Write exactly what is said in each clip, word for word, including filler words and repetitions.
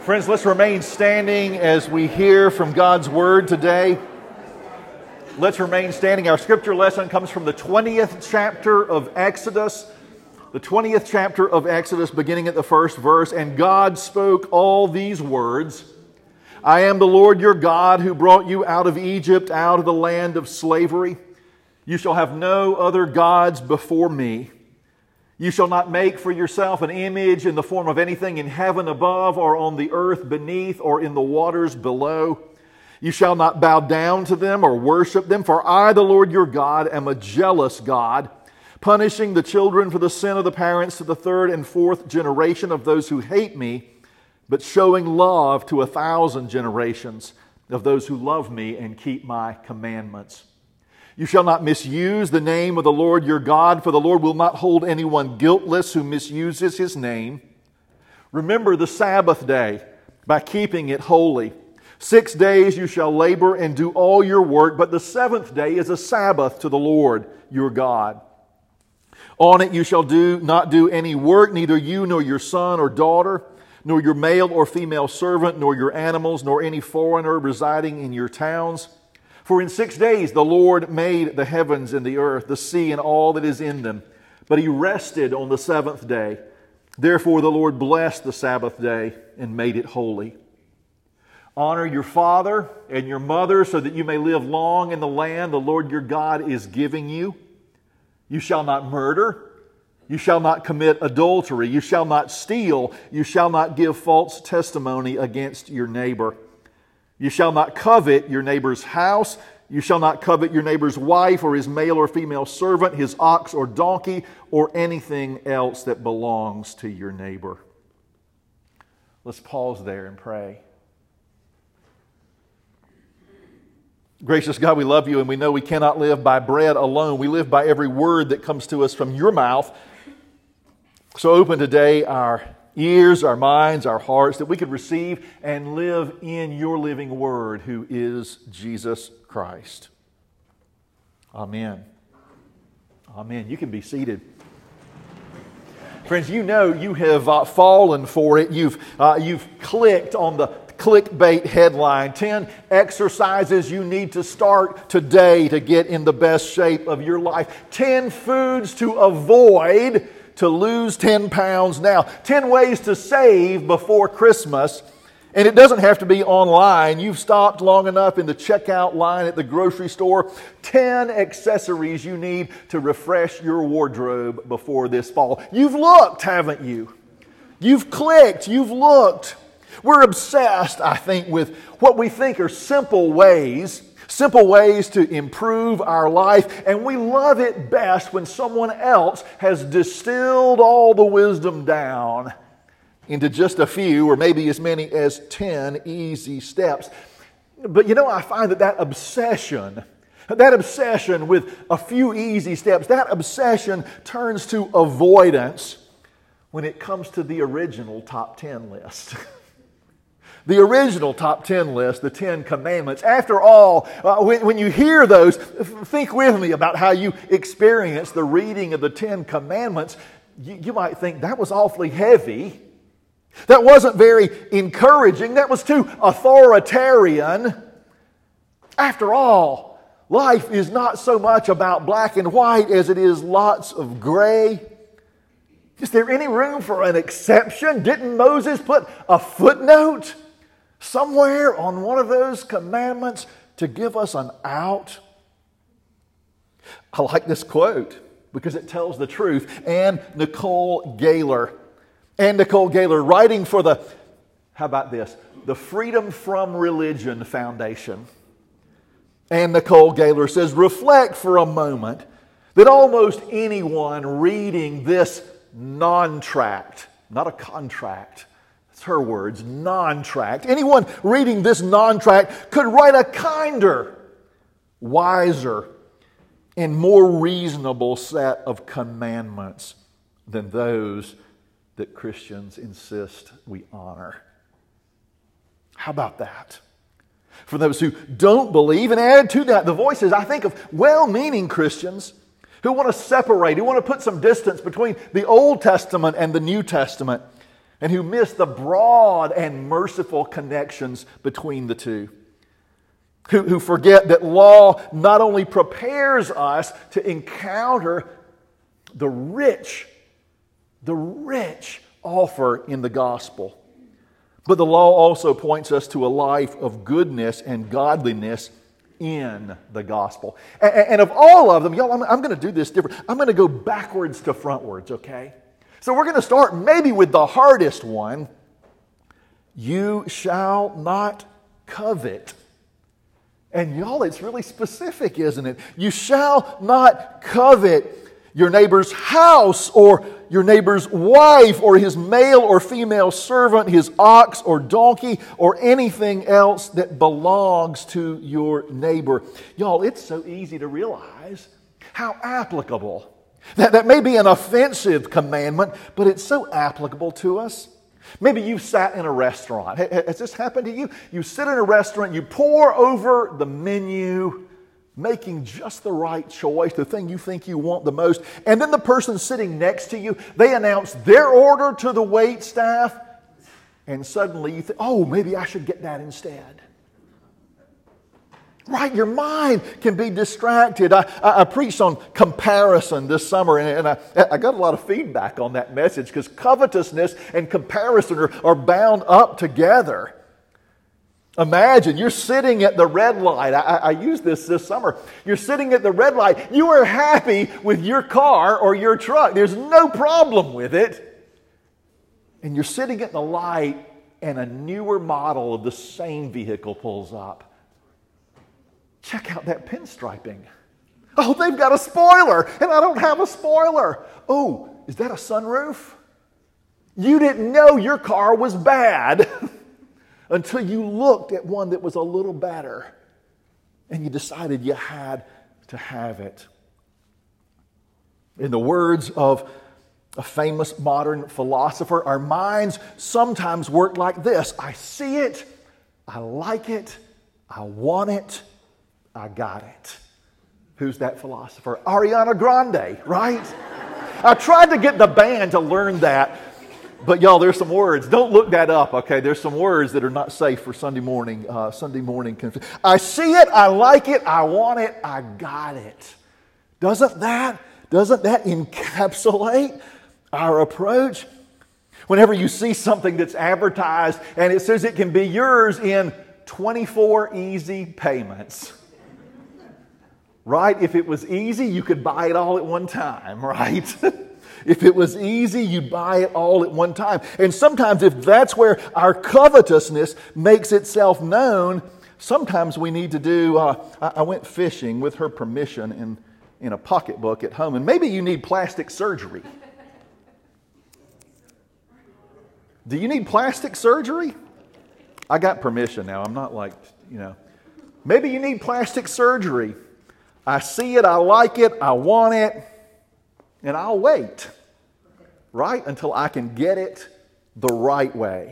Friends, let's remain standing as we hear from God's Word today. Let's remain standing. Our scripture lesson comes from the twentieth chapter of Exodus. The twentieth chapter of Exodus, beginning at the first verse. And God spoke all these words. I am the Lord your God who brought you out of Egypt, out of the land of slavery. You shall have no other gods before me. You shall not make for yourself an image in the form of anything in heaven above, or on the earth beneath, or in the waters below. You shall not bow down to them or worship them, for I, the Lord your God, am a jealous God, punishing the children for the sin of the parents to the third and fourth generation of those who hate me, but showing love to a thousand generations of those who love me and keep my commandments. You shall not misuse the name of the Lord your God, for the Lord will not hold anyone guiltless who misuses His name. Remember the Sabbath day by keeping it holy. Six days you shall labor and do all your work, but the seventh day is a Sabbath to the Lord your God. On it you shall do not do any work, neither you nor your son or daughter, nor your male or female servant, nor your animals, nor any foreigner residing in your towns. For in six days the Lord made the heavens and the earth, the sea and all that is in them. But He rested on the seventh day. Therefore the Lord blessed the Sabbath day and made it holy. Honor your father and your mother so that you may live long in the land the Lord your God is giving you. You shall not murder. You shall not commit adultery. You shall not steal. You shall not give false testimony against your neighbor. You shall not covet your neighbor's house. You shall not covet your neighbor's wife or his male or female servant, his ox or donkey, or anything else that belongs to your neighbor. Let's pause there and pray. Gracious God, we love you and we know we cannot live by bread alone. We live by every word that comes to us from your mouth. So open today our ears, our minds, our hearts, that we could receive and live in your living word, who is Jesus Christ. Amen. Amen. You can be seated. Friends, you know you have uh, fallen for it. You've, uh, you've clicked on the clickbait headline, ten exercises you need to start today to get in the best shape of your life. ten foods to avoid to lose ten pounds now. ten ways to save before Christmas. And it doesn't have to be online. You've stopped long enough in the checkout line at the grocery store. ten accessories you need to refresh your wardrobe before this fall. You've looked, haven't you? You've clicked. You've looked. We're obsessed, I think, with what we think are simple ways, simple ways to improve our life, and we love it best when someone else has distilled all the wisdom down into just a few, or maybe as many as ten easy steps. But you know, I find that that obsession, that obsession with a few easy steps, that obsession turns to avoidance when it comes to the original top ten list. The original top ten list, the Ten Commandments. After all, uh, when, when you hear those, think with me about how you experience the reading of the Ten Commandments. You, you might think that was awfully heavy. That wasn't very encouraging. That was too authoritarian. After all, life is not so much about black and white as it is lots of gray. Is there any room for an exception? Didn't Moses put a footnote somewhere on one of those commandments to give us an out? I like this quote because it tells the truth. Anne Nicole Gaylor. Anne Nicole Gaylor, writing for the, how about this? The Freedom from Religion Foundation. Anne Nicole Gaylor says, reflect for a moment that almost anyone reading this non-tract, not a contract, it's her words, non-tract. Anyone reading this non-tract could write a kinder, wiser, and more reasonable set of commandments than those that Christians insist we honor. How about that? For those who don't believe, and add to that the voices, I think, of well-meaning Christians who want to separate, who want to put some distance between the Old Testament and the New Testament. and who miss the broad and merciful connections between the two. Who, who forget that law not only prepares us to encounter the rich, the rich offer in the gospel, but the law also points us to a life of goodness and godliness in the gospel. And, and of all of them, y'all, I'm, I'm going to do this different. I'm going to go backwards to frontwards, okay? So we're going to start maybe with the hardest one. You shall not covet. And y'all, it's really specific, isn't it? You shall not covet your neighbor's house or your neighbor's wife or his male or female servant, his ox or donkey or anything else that belongs to your neighbor. Y'all, it's so easy to realize how applicable. That, that may be an offensive commandment, but it's so applicable to us. Maybe you've sat in a restaurant. Has this happened to you? You sit in a restaurant, you pore over the menu, making just the right choice, the thing you think you want the most, and then the person sitting next to you, they announce their order to the wait staff, and suddenly you think, oh, maybe I should get that instead. Right, your mind can be distracted. I, I, I preached on comparison this summer, and, and I, I got a lot of feedback on that message because covetousness and comparison are, are bound up together. Imagine you're sitting at the red light. I, I used this this summer. You're sitting at the red light. You are happy with your car or your truck. There's no problem with it. And you're sitting at the light, and a newer model of the same vehicle pulls up. Check out that pinstriping. Oh, they've got a spoiler, and I don't have a spoiler. Oh, is that a sunroof? You didn't know your car was bad until you looked at one that was a little better, and you decided you had to have it. In the words of a famous modern philosopher, our minds sometimes work like this. I see it, I like it, I want it, I got it. Who's that philosopher? Ariana Grande, right? I tried to get the band to learn that, but y'all, there's some words. Don't look that up, okay? There's some words that are not safe for Sunday morning. Uh, Sunday morning. Conf- I see it, I like it, I want it, I got it. Doesn't that, doesn't that encapsulate our approach? Whenever you see something that's advertised and it says it can be yours in twenty-four easy payments. Right? If it was easy, you could buy it all at one time, right? If it was easy, you'd buy it all at one time. And sometimes if that's where our covetousness makes itself known, sometimes we need to do, uh, I, I went fishing with her permission in, in a pocketbook at home, and maybe you need plastic surgery. Do you need plastic surgery? I got permission now. I'm not like, you know. Maybe you need plastic surgery. I see it, I like it, I want it, and I'll wait, right, until I can get it the right way.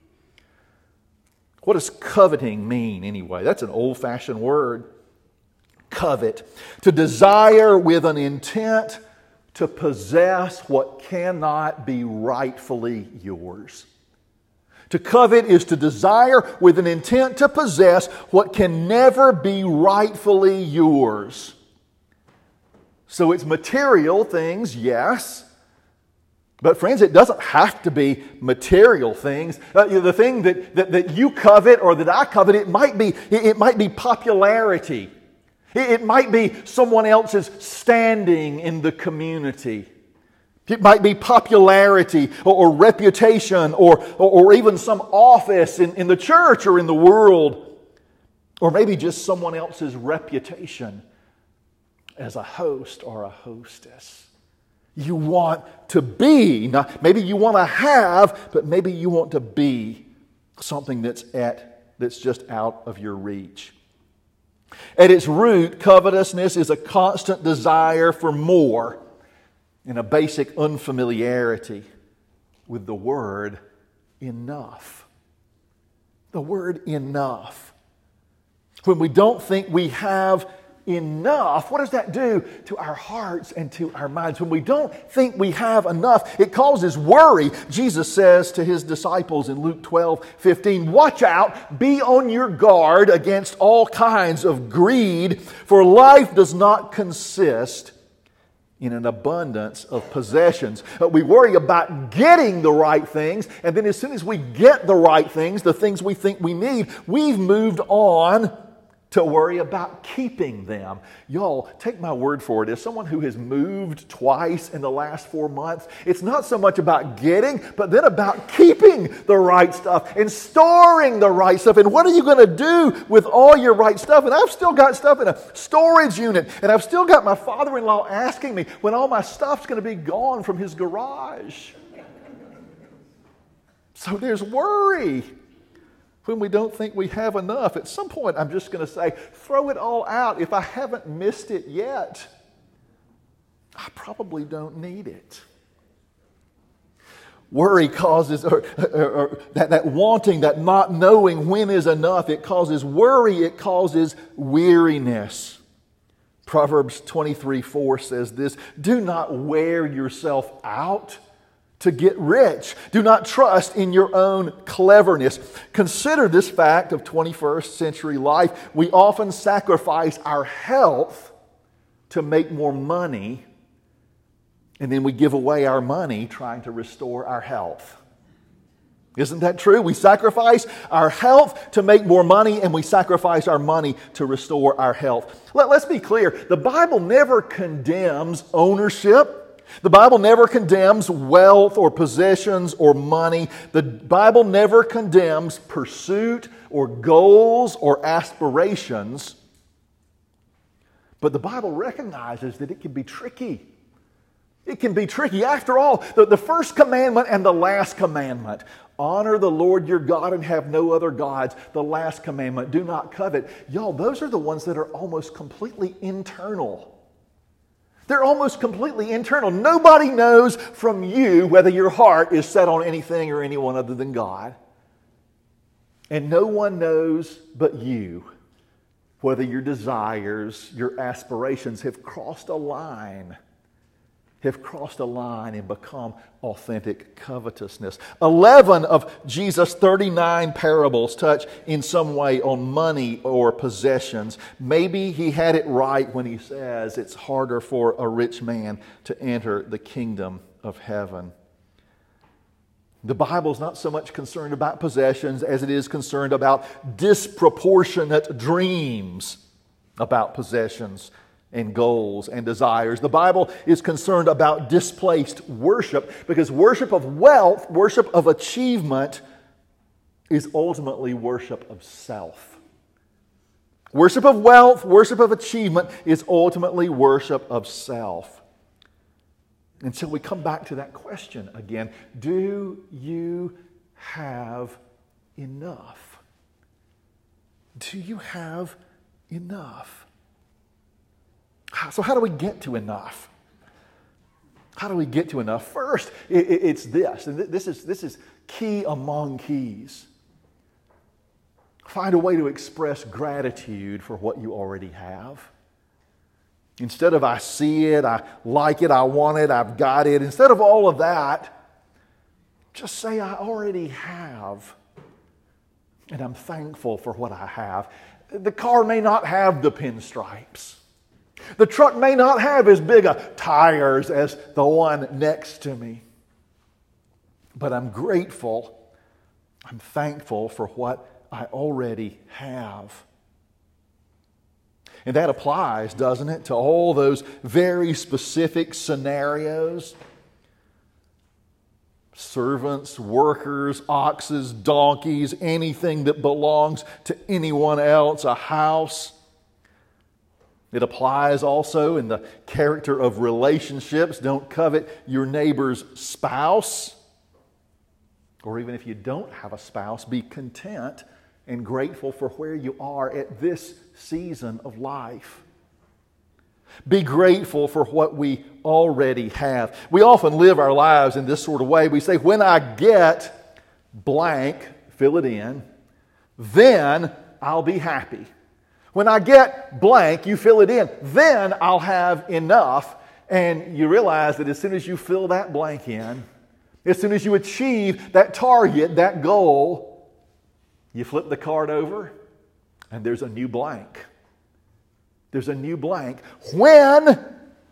What does coveting mean anyway? That's an old-fashioned word. Covet. To desire with an intent to possess what cannot be rightfully yours. To covet is to desire with an intent to possess what can never be rightfully yours. So it's material things, yes. But friends, it doesn't have to be material things. Uh, you know, the thing that, that, that you covet or that I covet, it might be, it, it might be popularity. It, it might be someone else's standing in the community. It might be popularity or, or reputation or, or, or even some office in, in the church or in the world. Or maybe just someone else's reputation as a host or a hostess. You want to be, not, maybe you want to have, but maybe you want to be something that's at that's just out of your reach. At its root, covetousness is a constant desire for more and a basic unfamiliarity with the word enough. The word enough. When we don't think we have enough, what does that do to our hearts and to our minds? When we don't think we have enough, it causes worry. Jesus says to his disciples in Luke twelve fifteen, watch out, be on your guard against all kinds of greed, for life does not consist in an abundance of possessions. We worry about getting the right things, and then as soon as we get the right things, the things we think we need, we've moved on to worry about keeping them. Y'all, take my word for it. As someone who has moved twice in the last four months, it's not so much about getting, but then about keeping the right stuff and storing the right stuff. And what are you going to do with all your right stuff? And I've still got stuff in a storage unit, and I've still got my father-in-law asking me when all my stuff's going to be gone from his garage. So there's worry. When we don't think we have enough, at some point I'm just going to say, throw it all out. If I haven't missed it yet, I probably don't need it. Worry causes, or, or, or that, that wanting, that not knowing when is enough, it causes worry, it causes weariness. Proverbs twenty-three four says this, do not wear yourself out to get rich. Do not trust in your own cleverness. Consider this fact of twenty-first century life. We often sacrifice our health to make more money, and then we give away our money trying to restore our health. Isn't that true? We sacrifice our health to make more money, and we sacrifice our money to restore our health. Let, let's be clear. The Bible never condemns ownership. The Bible never condemns wealth or possessions or money. The Bible never condemns pursuit or goals or aspirations. But the Bible recognizes that it can be tricky. It can be tricky. After all, the, the first commandment and the last commandment, honor the Lord your God and have no other gods. The last commandment, do not covet. Y'all, those are the ones that are almost completely internal. They're almost completely internal. Nobody knows from you whether your heart is set on anything or anyone other than God. And no one knows but you whether your desires, your aspirations have crossed a line, have crossed a line and become authentic covetousness. Eleven of Jesus' thirty-nine parables touch in some way on money or possessions. Maybe he had it right when he says it's harder for a rich man to enter the kingdom of heaven. The Bible's not so much concerned about possessions as it is concerned about disproportionate dreams about possessions and goals and desires. The Bible is concerned about displaced worship because worship of wealth, worship of achievement is ultimately worship of self. Worship of wealth, worship of achievement is ultimately worship of self. And so we come back to that question again. Do you have enough? Do you have enough? So how do we get to enough? How do we get to enough? First, it's this, and this is, this is key among keys. Find a way to express gratitude for what you already have. Instead of I see it, I like it, I want it, I've got it. Instead of all of that, just say I already have. And I'm thankful for what I have. The car may not have the pinstripes. The truck may not have as big a tires as the one next to me. But I'm grateful. I'm thankful for what I already have. And that applies, doesn't it, to all those very specific scenarios. Servants, workers, oxes, donkeys, anything that belongs to anyone else, a house. It applies also in the character of relationships. Don't covet your neighbor's spouse. Or even if you don't have a spouse, be content and grateful for where you are at this season of life. Be grateful for what we already have. We often live our lives in this sort of way. We say, when I get blank, fill it in, then I'll be happy. When I get blank, you fill it in. Then I'll have enough. And you realize that as soon as you fill that blank in, as soon as you achieve that target, that goal, you flip the card over and there's a new blank. There's a new blank. When,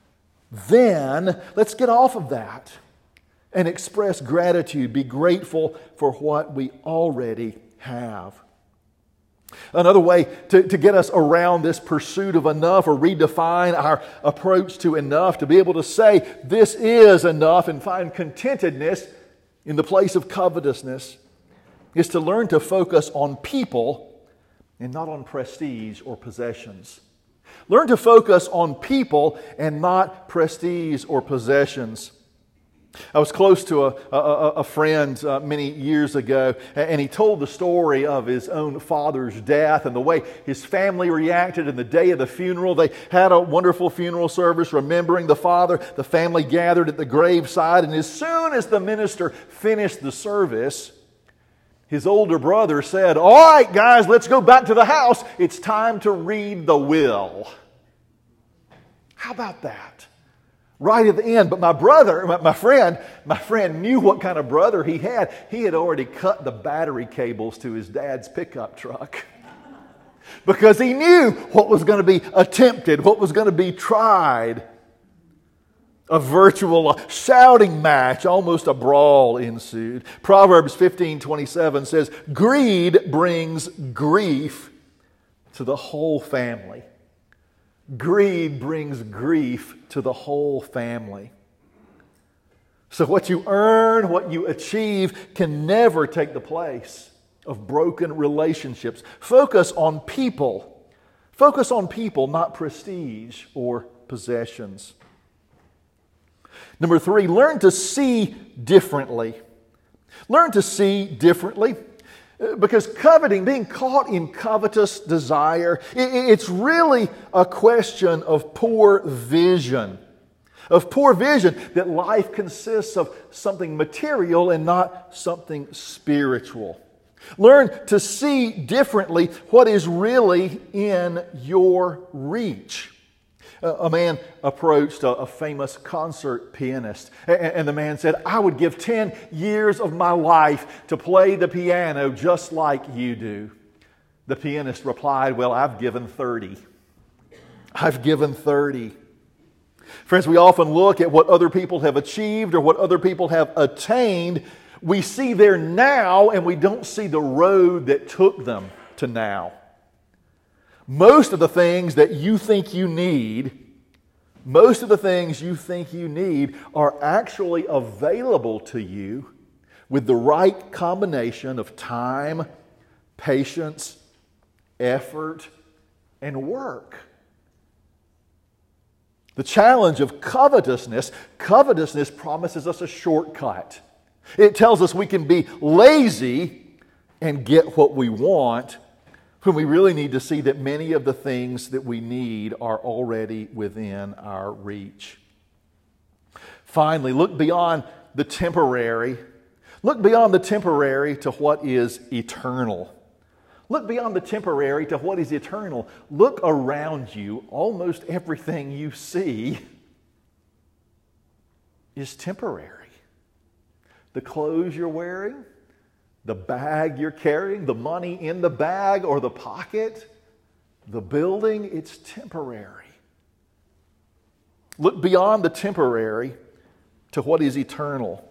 then, let's get off of that and express gratitude. Be grateful for what we already have. Another way to, to get us around this pursuit of enough, or redefine our approach to enough, to be able to say this is enough and find contentedness in the place of covetousness, is to learn to focus on people and not on prestige or possessions. Learn to focus on people and not prestige or possessions. I was close to a, a, a friend uh, many years ago, and he told the story of his own father's death and the way his family reacted in the day of the funeral. They had a wonderful funeral service remembering the father. The family gathered at the graveside, and as soon as the minister finished the service, his older brother said, "All right, guys, let's go back to the house. It's time to read the will." How about that? Right at the end. But my brother, my friend, my friend knew what kind of brother he had. He had already cut the battery cables to his dad's pickup truck. Because he knew what was going to be attempted, what was going to be tried. A virtual shouting match, almost a brawl ensued. Proverbs fifteen twenty-seven says, "Greed brings grief to the whole family." Greed brings grief to the whole family. So what you earn, what you achieve, can never take the place of broken relationships. Focus on people. Focus on people, not prestige or possessions. Number three, learn to see differently. Learn to see differently. Because coveting, being caught in covetous desire, it's really a question of poor vision. Of poor vision, that life consists of something material and not something spiritual. Learn to see differently what is really in your reach. A man approached a famous concert pianist, and the man said, "I would give ten years of my life to play the piano just like you do." The pianist replied, "Well, I've given thirty. I've given thirty. Friends, we often look at what other people have achieved or what other people have attained. We see their now, and we don't see the road that took them to now. Most of the things that you think you need, most of the things you think you need are actually available to you with the right combination of time, patience, effort, and work. The challenge of covetousness, covetousness promises us a shortcut. It tells us we can be lazy and get what we want, when we really need to see that many of the things that we need are already within our reach. Finally, look beyond the temporary. Look beyond the temporary to what is eternal. Look beyond the temporary to what is eternal. Look around you. Almost everything you see is temporary. The clothes you're wearing, the bag you're carrying, the money in the bag or the pocket, the building, it's temporary. Look beyond the temporary to what is eternal.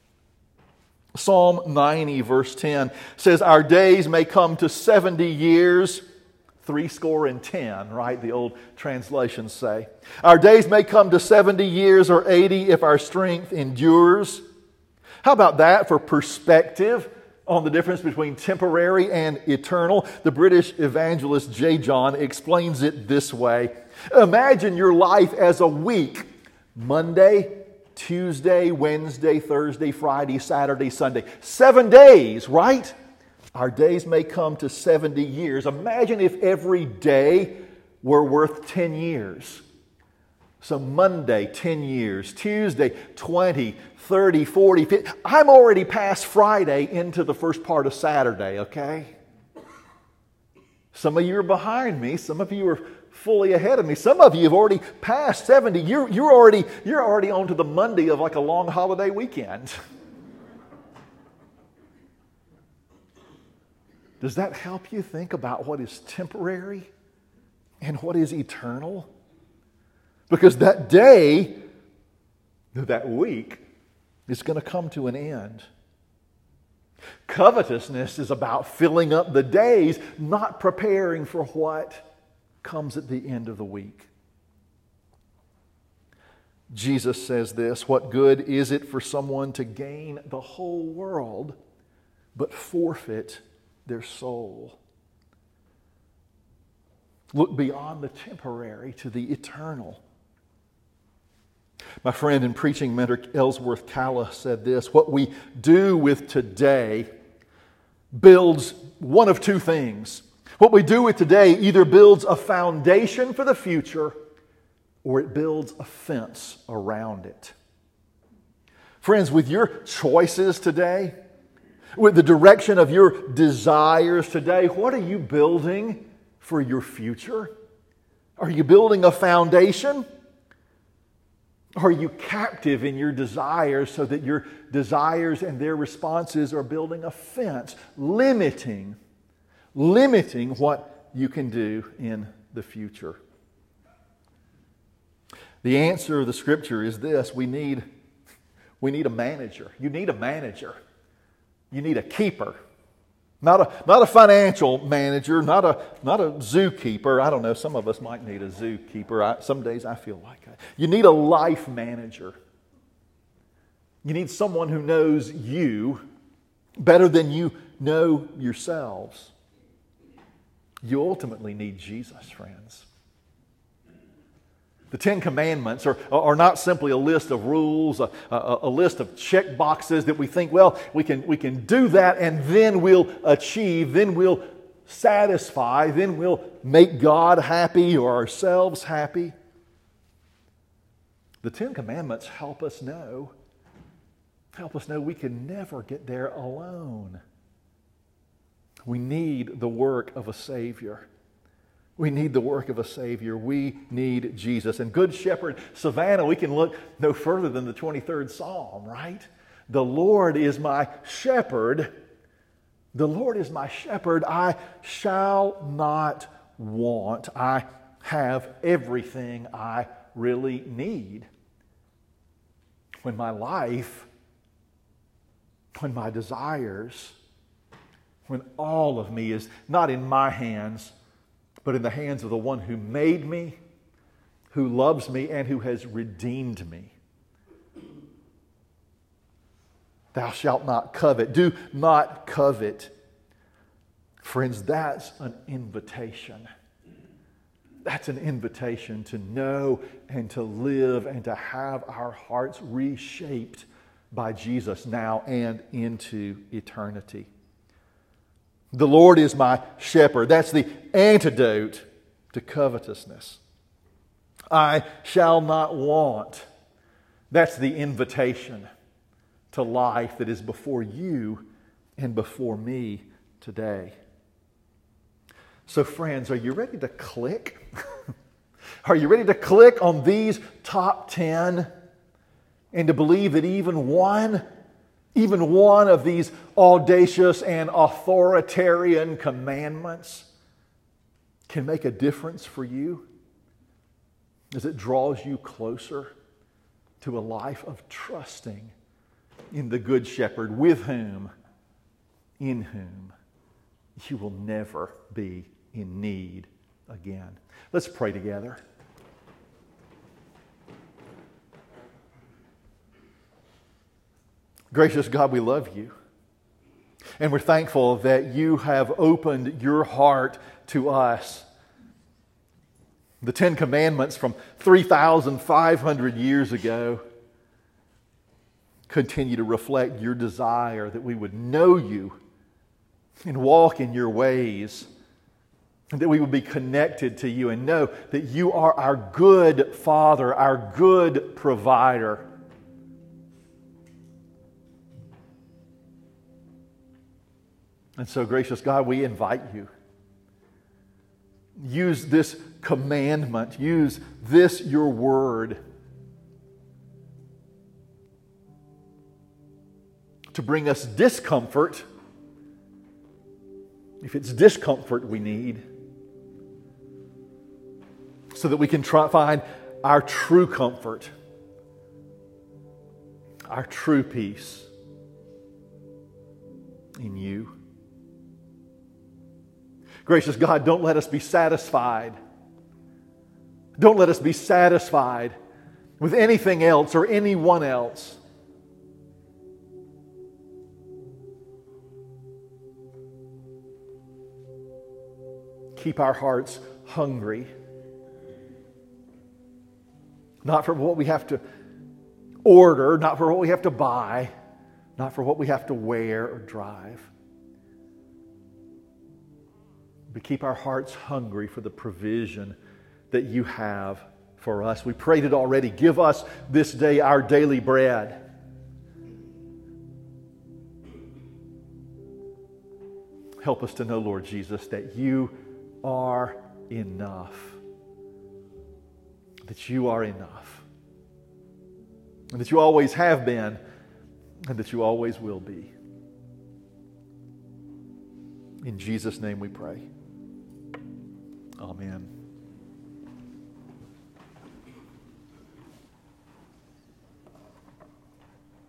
Psalm ninety, verse ten says, "Our days may come to seventy years, three score and ten," right? The old translations say. "Our days may come to seventy years or eighty if our strength endures." How about that for perspective on the difference between temporary and eternal? The British evangelist J. John explains it this way. Imagine your life as a week. Monday, Tuesday, Wednesday, Thursday, Friday, Saturday, Sunday. Seven days, right? Our days may come to seventy years. Imagine if every day were worth ten years. So Monday, ten years. Tuesday, twenty, thirty, forty, fifty. I'm already past Friday into the first part of Saturday, okay? Some of you are behind me. Some of you are fully ahead of me. Some of you have already passed seventy. You're, you're, already, you're already on to the Monday of like a long holiday weekend. Does that help you think about what is temporary and what is eternal? Because that day, that week, is going to come to an end. Covetousness is about filling up the days, not preparing for what comes at the end of the week. Jesus says this, "What good is it for someone to gain the whole world but forfeit their soul?" Look beyond the temporary to the eternal. My friend and preaching mentor Ellsworth Kalla said this, "What we do with today builds one of two things. What we do with today either builds a foundation for the future or it builds a fence around it." Friends, with your choices today, with the direction of your desires today, what are you building for your future? Are you building a foundation? Are you captive in your desires so that your desires and their responses are building a fence, limiting, limiting what you can do in the future? The answer of the Scripture is this: we need, we need a manager. You need a manager. You need a keeper. Not a, not a financial manager, not a, not a zookeeper. I don't know, some of us might need a zookeeper. I, some days I feel like that. You need a life manager. You need someone who knows you better than you know yourselves. You ultimately need Jesus, friends. The Ten Commandments are, are not simply a list of rules, a, a, a list of check boxes that we think, well, we can, we can do that and then we'll achieve, then we'll satisfy, then we'll make God happy or ourselves happy. The Ten Commandments help us know, help us know we can never get there alone. We need the work of a Savior. We need the work of a Savior. We need Jesus. And Good Shepherd Savannah, we can look no further than the twenty-third Psalm, right? The Lord is my shepherd. The Lord is my shepherd. I shall not want. I have everything I really need. When my life, when my desires, when all of me is not in my hands, but in the hands of the one who made me, who loves me, and who has redeemed me. Thou shalt not covet. Do not covet. Friends, that's an invitation. That's an invitation to know and to live and to have our hearts reshaped by Jesus now and into eternity. The Lord is my shepherd. That's the antidote to covetousness. I shall not want. That's the invitation to life that is before you and before me today. So friends, are you ready to click? Are you ready to click on these top ten and to believe that even one Even one of these audacious and authoritarian commandments can make a difference for you as it draws you closer to a life of trusting in the Good Shepherd, with whom, in whom, you will never be in need again. Let's pray together. Gracious God, we love you. And we're thankful that you have opened your heart to us. The Ten Commandments from three thousand five hundred years ago continue to reflect your desire that we would know you and walk in your ways, and that we would be connected to you and know that you are our good Father, our good provider. And so, gracious God, we invite you. use this commandment, use this your word to bring us discomfort, if it's discomfort we need, so that we can try find our true comfort, our true peace in you. Gracious God, don't let us be satisfied. Don't let us be satisfied with anything else or anyone else. Keep our hearts hungry. Not for what we have to order, not for what we have to buy, not for what we have to wear or drive. But keep our hearts hungry for the provision that you have for us. We prayed it already. Give us this day our daily bread. Help us to know, Lord Jesus, that you are enough. That you are enough. And that you always have been, and that you always will be. In Jesus' name we pray. Amen.